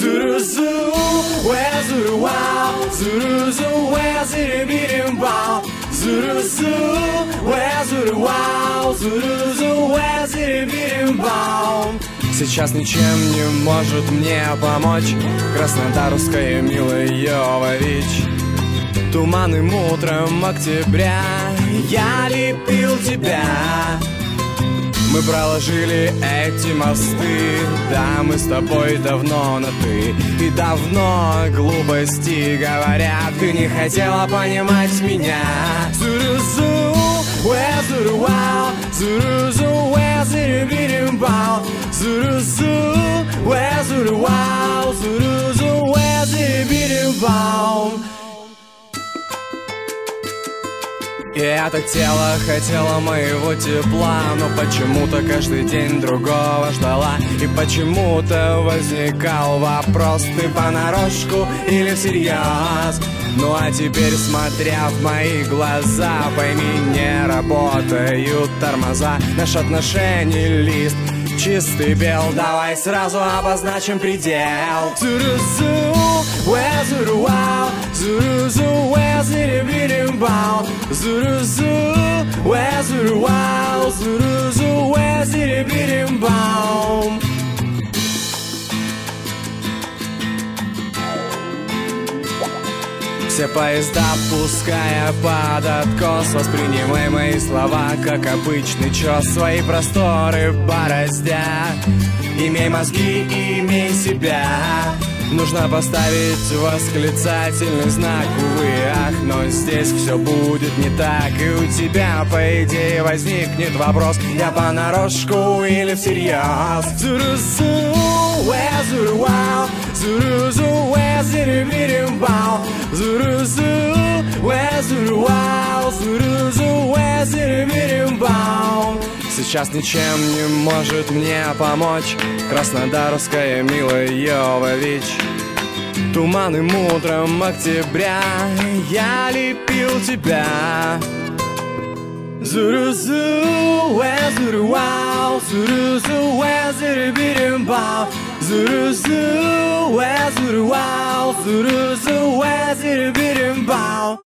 Zuru-zoo, where zuru-wow, zuru-zoo, where ziri-biri-bow. Zuru-zoo, where zuru-wow, zuru-zoo, where ziri-biri-bow. Сейчас ничем не может мне помочь краснодарская милая Йовович. Туманным утром октября я лепил тебя. Мы проложили эти мосты, да, мы с тобой давно на «ты». И давно глупости говорят, ты не хотела понимать меня. Зуру-зу, where zuru-wow, зуру-зу, where ziri-biri-bow. Зуру-зу, where zuru-wow, зуру-зу, where ziri-biri-bow. И это тело хотело моего тепла, но почему-то каждый день другого ждала. И почему-то возникал вопрос: ты понарошку или всерьез? Ну а теперь, смотря в мои глаза, пойми, не работают тормоза. Наш отношений лист чистый бел, давай сразу обозначим предел. Зуру-зу, where zuru-wow, зуру-зу, where ziri-biri-bow. Зуру-зу, where zuru-wow, зуру-зу, where ziri-biri-bow. Все поезда, пуская под откос, воспринимай мои слова как обычный чёс. Свои просторы бороздя, имей мозги, имей себя. Нужно поставить восклицательный знак, увы, ах, но здесь все будет не так. И у тебя, по идее, возникнет вопрос: я понарошку или всерьез? Зуру-зу, where zuru-wow, зуру-зу, where ziri-biri-bow. Зуру-зу, where zuru-wow, зуру-зу, where ziri-biri-bow. Сейчас ничем не может мне помочь краснодарская милая Йовович. Туманным утром октября я лепил тебя. Зуру-зу, where zuru-wow, зуру-зу, where ziri-biri-bow. Зуру-зу, where zuru-wow, зуру-зу, where ziri-biri-bow.